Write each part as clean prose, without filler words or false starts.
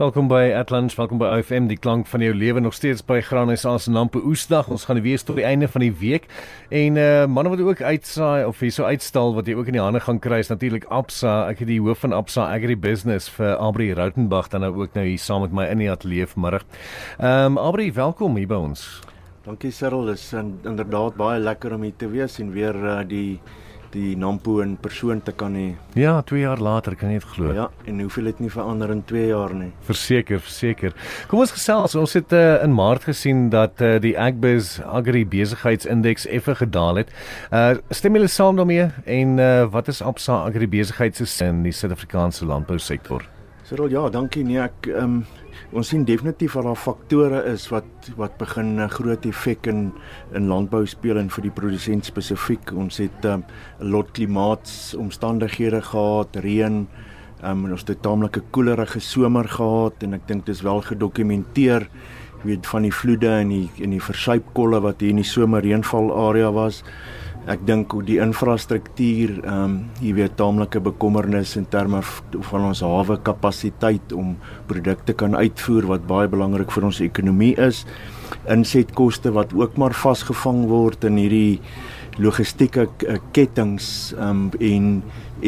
Welkom by Atlantis, welkom by OFM, die klank van jou lewe, nog steeds by Graan SA se Nampo Oesdag. Ons gaan weer tot die einde van die week. En manne wat ook uitsaai of hierso uitstal wat jy ook in die hande gaan kry is natuurlik Absa. Ek het die hoof van Absa Agribusiness vir Aubrey Rautenbach dan nou ook nou hier saam met my in die ateljee vanmiddag. Aubrey, welkom hier by ons. Dankie Cyril, dit is inderdaad baie lekker om hier te wees en weer die Nampo in persoon te kan hê. Ja, 2 jaar later, kan jy dit glo? Ja, en hoeveel het nie verander in 2 jaar nie. Verseker. Kom ons gesels, ons het in Maart gesien dat die Agbiz Agri besigheidsindeks effe gedaal het. Stem julle saam daarmee en wat is Absa Agri besigheid se sin in die Suid-Afrikaanse landbousektor? Cyril, ja, dankie. Nee, ons sien definitief dat daar faktore is wat begin 'n groot effek in landbou speel en vir die produsent spesifiek. Ons het 'n lot klimaatsomstandighede gehad, reën, ons het taamlik 'n koelerige somer gehad en ek dink dis wel gedokumenteer, weet van die vloede en die versuipkolle wat hier in die somerreënval area was. Ek dink die infrastruktuur, jy weet, taamlike bekommernis in terme van ons hawe kapasiteit om produkte kan uitvoer wat baie belangrik vir ons ekonomie is. Insetkoste wat ook maar vasgevang word in hierdie logistieke kettings en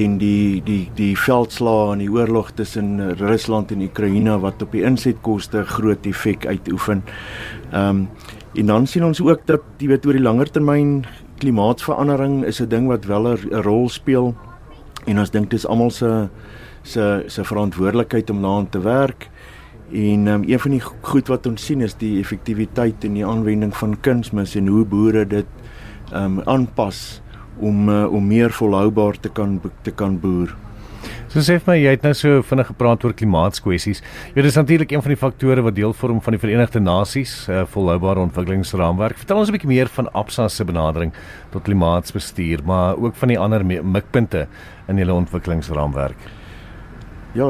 die veldslae en die oorlog tussen Rusland en Oekraïne wat op die insetkoste groot effek uitoefen. En dan sien ons ook dat jy weet oor die langer termyn klimaatsverandering is 'n ding wat wel 'n rol speel en ons dink dis almal se verantwoordelikheid om daaraan te werk. En een van die goed wat ons sien is die effektiwiteit en die aanwending van kunsmis en hoe boere dit aanpas om meer volhoubaar te kan boer. So sê vir my, jy het nou so vinnig gepraat oor klimaatskwessies. Ja, dit is natuurlik een van die faktore wat deel vorm van die Verenigde Nasies volhoubare ontwikkelingsraamwerk. Vertel ons 'n bietjie meer van Absa se benadering tot klimaatsbestuur, maar ook van die ander mikpunte in julle ontwikkelingsraamwerk. Ja,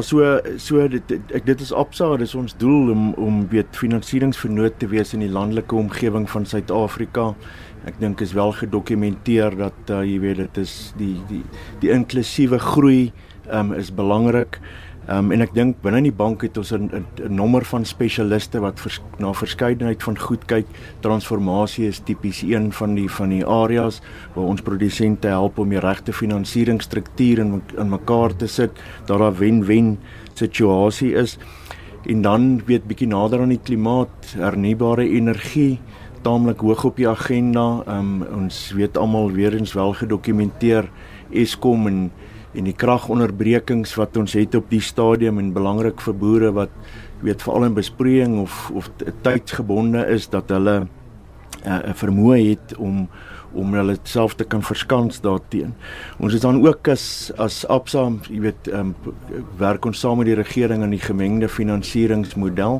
dit is Absa, dis ons doel om weet finansieringsvernoot te wees in die landelike omgewing van Suid-Afrika. Ek dink is wel gedokumenteer dat jy weet dit is die inklusiewe groei is belangrik. En ek dink binne die bank het ons 'n nommer van spesialiste wat na verskeidenheid van goed kyk. Transformasie is tipies een van die areas waar ons produsente help om die regte finansieringsstruktuur in mekaar te sit, dat daar 'n wen-wen situasie is. En dan weet bietjie nader aan die klimaat, hernubare energie taamlik hoog op die agenda. Ons weet almal weer eens wel gedokumenteer Eskom en die kragonderbrekings wat ons het op die stadium en belangrik vir boere wat weet veral in besproeiing of tydsgebonde is dat hulle 'n vermoë het om hulle self te kan verskans daarteen. Ons is dan ook as Absa, jy weet, werk ons saam met die regering aan die gemengde finansieringsmodel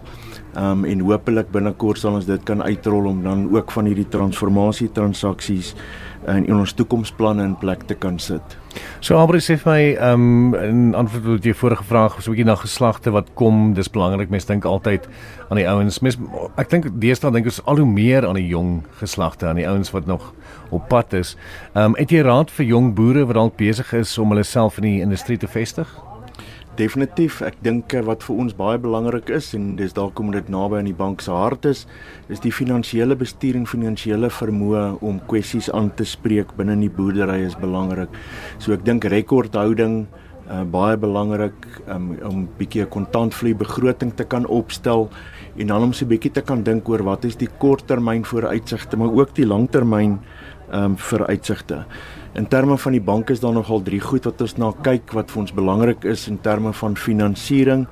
en hopelik binnekort sal ons dit kan uitrol om dan ook van hierdie transformasietransaksies en ons toekomsplanne in plek te kan sit. So Aubrey sê vir my, in antwoord op jou vorige vraag, so 'n bietjie na geslagte wat kom, dis belangrik, mense dink altyd aan die ouens. Ek dink deesdae dink ons al hoe meer aan die jong geslagte, aan die ouens wat nog op pad is. Het jy raad vir jong boere wat dalk besig is om hulle self in die industrie te vestig? Definitief, ek dink wat vir ons baie belangrik is, en dis dalk omdat dit naby aan die bank se hart is die finansiële bestuur en finansiële vermoë om kwessies aan te spreek binne die boerdery is belangrik. So ek dink rekordhouding, baie belangrik, om bietjie 'n kontantvloei begroting te kan opstel, en dan om so bietjie te kan dink oor wat is die korttermyn vooruitsigte, maar ook die langtermyn vooruitsigte. In terme van die bank is daar nogal 3 goed wat ons na kyk, wat vir ons belangrik is in terme van finansiering.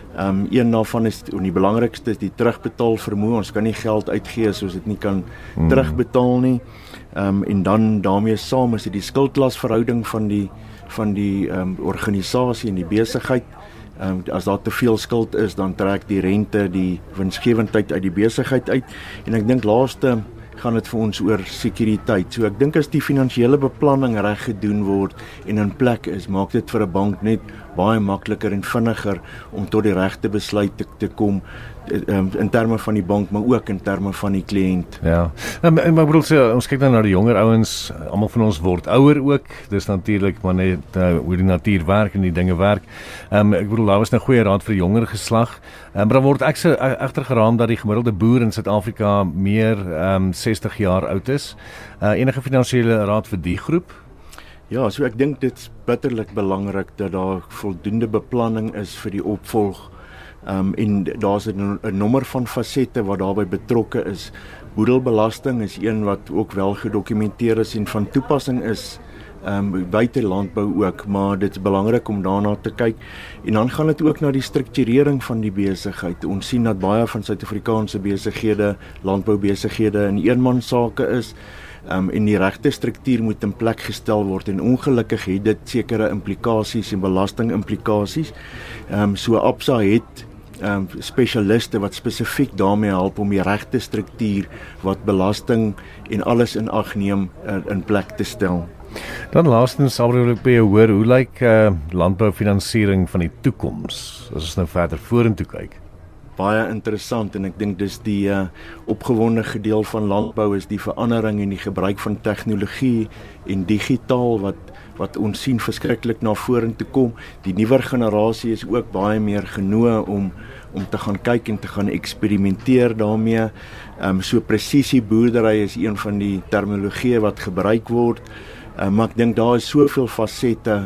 Een daarvan is, en die belangrikste is die terugbetaal vermoë. Ons kan nie geld uitgee as ons dit nie kan terugbetaal nie. En dan daarmee saam is dit die skuldlasverhouding van die organisasie en die besigheid. As daar te veel skuld is, dan trek die rente die winsgewendheid uit die besigheid uit. En ek dink laaste gaan dit vir ons oor sekuriteit. So ek dink as die finansiële beplanning reg gedoen word en in plek is, maak dit vir 'n bank net baie makliker en vinniger om tot die regte besluit te kom in terme van die bank, maar ook in terme van die kliënt. Ja, maar ek bedoel sê, ons kyk dan na die jonger ouens, almal van ons word ouer ook, dis natuurlik maar net hoe die natuur werk en die dinge werk. Ek bedoel, daar was nou goeie raad vir die jonger geslag, maar dan word egter geraam dat die gemiddelde boer in Suid-Afrika meer 60 jaar oud is. Enige finansiële raad vir die groep? Ja, so ek dink dit's bitterlik belangrik dat daar voldoende beplanning is vir die opvolg. En daar's 'n nommer van fasette wat daarbey betrokke is. Boedelbelasting is een wat ook wel gedokumenteer is en van toepassing is buite landbou ook, maar dit is belangrik om daarna te kyk. En dan gaan dit ook na die strukturering van die besigheid. Ons sien dat baie van Suid-Afrikaanse besighede, landboubesighede in eenmansake is. En die regte struktuur moet in plek gestel word en ongelukkig het dit sekere implikasies en belastingimplikasies. So Absa het spesialiste wat spesifiek daarmee help om die regte struktuur wat belasting en alles in ag neem in plek te stel. Dan laastens sal ek by jou hoor, hoe lyk landboufinansiering van die toekoms as ons nou verder vorentoe kyk? Baie interessant en ek dink dis die opgewonde gedeel van landbou is die verandering en die gebruik van tegnologie en digitaal wat ons sien verskriklik na vorentoe kom. Die nuwer generasie is ook baie meer genoeg om te gaan kyk en te gaan eksperimenteer daarmee. So presisieboerdery is een van die terminologieë wat gebruik word. Maar ek dink daar is soveel fasette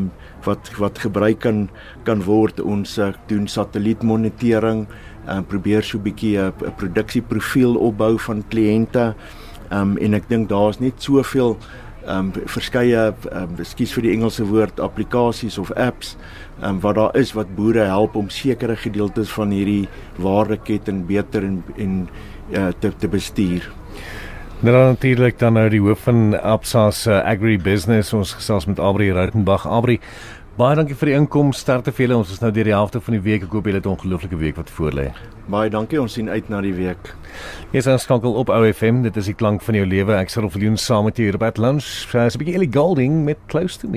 wat gebruik kan word. Ons doen satellietmonitering, probeer so 'n bietjie 'n produksieprofiel opbou van kliënte, en ek dink daar is net soveel verskeie, ekskuus vir die Engelse woord, applikasies of apps wat daar is wat boere help om sekere gedeeltes van hierdie waardeketting beter en te bestuur. Nou natuurlik dan nou die hoof van Absa se agribusiness, ons gesels met Aubrey Rautenbach. Aubrey, baie dankie vir die inkom, sterkte vir julle. Ons is nou deur die helfte van die week. Ek hoop julle het 'n ongelooflike week wat voorlê. Baie dankie, ons sien uit na die week. Jy is aangeskakel op OFM, dit is die klank van jou lewe. Ek sal Viljoen saam met jou hier by lunch. So 'n bietjie Ellie Goulding met Close to Me.